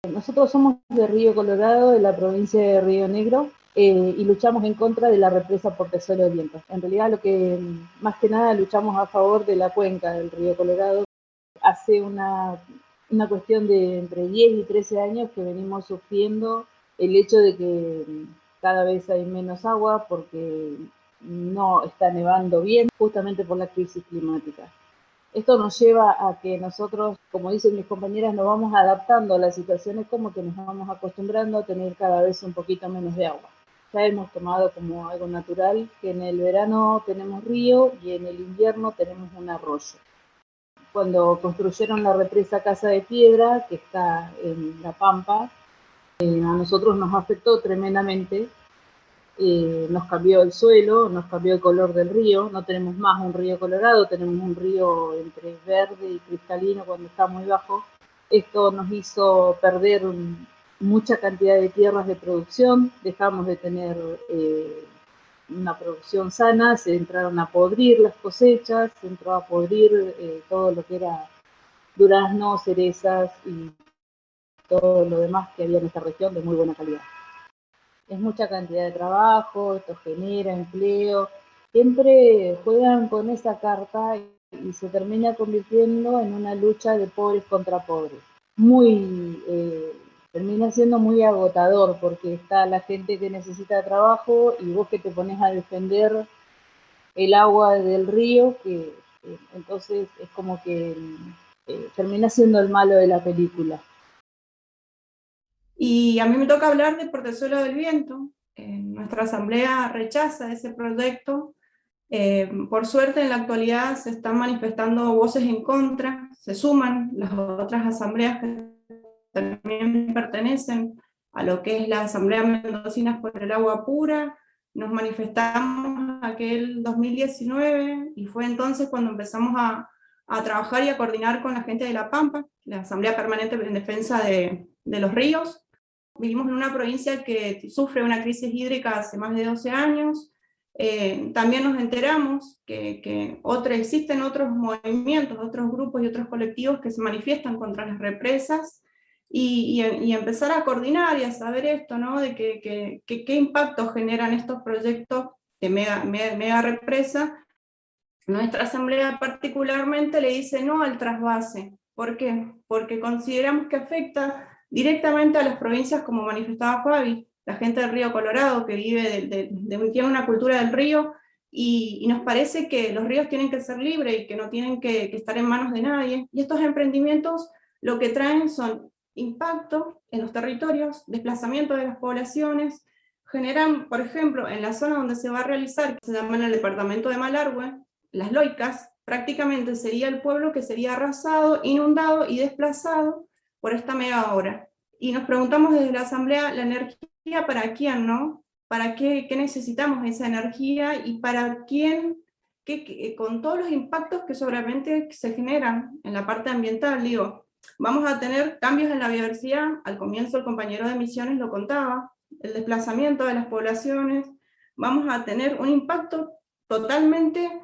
Nosotros somos de Río Colorado, de la provincia de Río Negro, y luchamos en contra de la represa Portezuelo del Viento. En realidad, lo que más que nada luchamos a favor de la cuenca del Río Colorado. Hace una cuestión de entre 10 y 13 años que venimos sufriendo el hecho de que cada vez hay menos agua porque no está nevando bien, justamente por la crisis climática. Esto nos lleva a que nosotros, como dicen mis compañeras, nos vamos adaptando a las situaciones, como que nos vamos acostumbrando a tener cada vez un poquito menos de agua. Ya hemos tomado como algo natural que en el verano tenemos río y en el invierno tenemos un arroyo. Cuando construyeron la represa Casa de Piedra, que está en La Pampa, a nosotros nos afectó tremendamente. Nos cambió el suelo, nos cambió el color del río, no tenemos más un río colorado, tenemos un río entre verde y cristalino cuando está muy bajo. Esto nos hizo perder mucha cantidad de tierras de producción, dejamos de tener una producción sana, se entraron a podrir las cosechas, se entró a podrir todo lo que era duraznos, cerezas y todo lo demás que había en esta región de muy buena calidad. Es mucha cantidad de trabajo, esto genera empleo, siempre juegan con esa carta y se termina convirtiendo en una lucha de pobres contra pobres. Termina siendo muy agotador porque está la gente que necesita trabajo y vos que te pones a defender el agua del río, que entonces es como que termina siendo el malo de la película. Y a mí me toca hablar de Portezuelo del Viento. Nuestra asamblea rechaza ese proyecto. Por suerte, en la actualidad se están manifestando voces en contra, se suman las otras asambleas que también pertenecen a lo que es la Asamblea Mendocinas por el Agua Pura. Nos manifestamos aquel 2019 y fue entonces cuando empezamos a trabajar y a coordinar con la gente de La Pampa, la Asamblea Permanente en Defensa de los Ríos. Vivimos en una provincia que sufre una crisis hídrica hace más de 12 años. También nos enteramos que existen otros movimientos, otros grupos y otros colectivos que se manifiestan contra las represas y empezar a coordinar y a saber esto, ¿no? De qué impacto generan estos proyectos de mega represa. Nuestra asamblea particularmente le dice no al trasvase. ¿Por qué? Porque consideramos que afecta directamente a las provincias, como manifestaba Fabi, la gente del Río Colorado que vive tiene una cultura del río, y nos parece que los ríos tienen que ser libres y que no tienen que estar en manos de nadie. Y estos emprendimientos lo que traen son impacto en los territorios, desplazamiento de las poblaciones, generan, por ejemplo, en la zona donde se va a realizar, que se llama en el departamento de Malargüe, las Loicas, prácticamente sería el pueblo que sería arrasado, inundado y desplazado por esta mega obra. Y nos preguntamos desde la Asamblea, ¿la energía para quién, no? ¿Para qué necesitamos esa energía y para quién? Con todos los impactos que seguramente se generan en la parte ambiental, digo, vamos a tener cambios en la biodiversidad. Al comienzo el compañero de Misiones lo contaba, el desplazamiento de las poblaciones, vamos a tener un impacto totalmente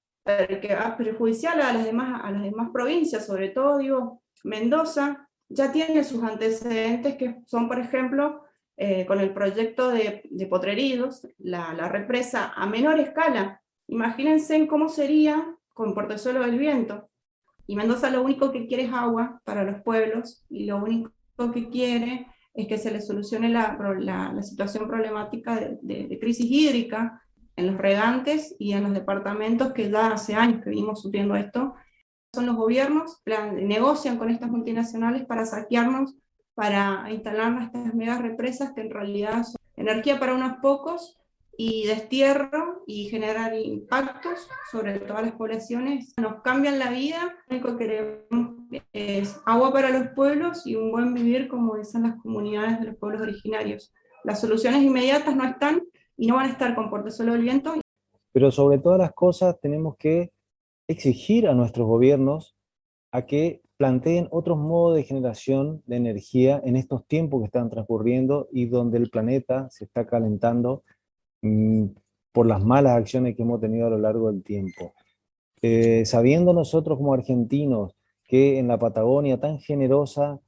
perjudicial a las demás provincias, sobre todo, digo, Mendoza ya tiene sus antecedentes que son, por ejemplo, con el proyecto de Potrerillos, la represa a menor escala. Imagínense cómo sería con Portezuelo del Viento. Y Mendoza lo único que quiere es agua para los pueblos y lo único que quiere es que se le solucione la situación problemática de crisis hídrica en los regantes y en los departamentos que ya hace años que venimos sufriendo esto. Son los gobiernos que negocian con estas multinacionales para saquearnos, para instalar estas megas represas que en realidad son energía para unos pocos y destierro y generar impactos sobre todas las poblaciones. Nos cambian la vida, lo único que queremos es agua para los pueblos y un buen vivir como dicen las comunidades de los pueblos originarios. Las soluciones inmediatas no están y no van a estar con Portezuelo del Viento. Pero sobre todas las cosas tenemos que exigir a nuestros gobiernos a que planteen otros modos de generación de energía en estos tiempos que están transcurriendo y donde el planeta se está calentando mm, por las malas acciones que hemos tenido a lo largo del tiempo. Sabiendo nosotros como argentinos que en la Patagonia tan generosa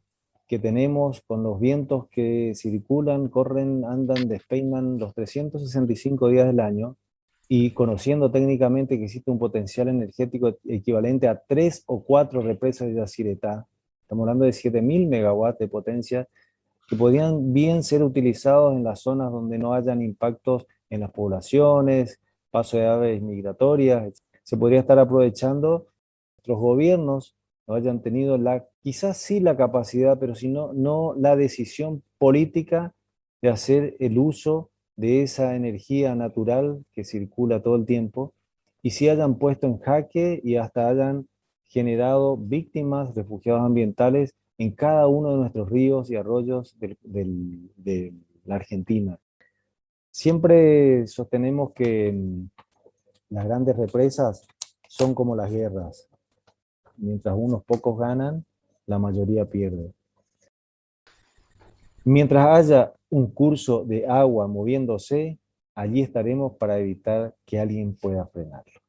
que tenemos con los vientos que circulan, corren, andan, despeinan los 365 días del año, y conociendo técnicamente que existe un potencial energético equivalente a 3 o 4 represas de Yacyretá, estamos hablando de 7.000 megawatts de potencia, que podrían bien ser utilizados en las zonas donde no hayan impactos en las poblaciones, paso de aves migratorias. Se podría estar aprovechando nuestros gobiernos no hayan tenido quizás sí la capacidad, pero si no, no la decisión política de hacer el uso de esa energía natural que circula todo el tiempo, y si hayan puesto en jaque y hasta hayan generado víctimas, refugiados ambientales en cada uno de nuestros ríos y arroyos de la Argentina. Siempre sostenemos que las grandes represas son como las guerras. Mientras unos pocos ganan, la mayoría pierde. Mientras haya un curso de agua moviéndose, allí estaremos para evitar que alguien pueda frenarlo.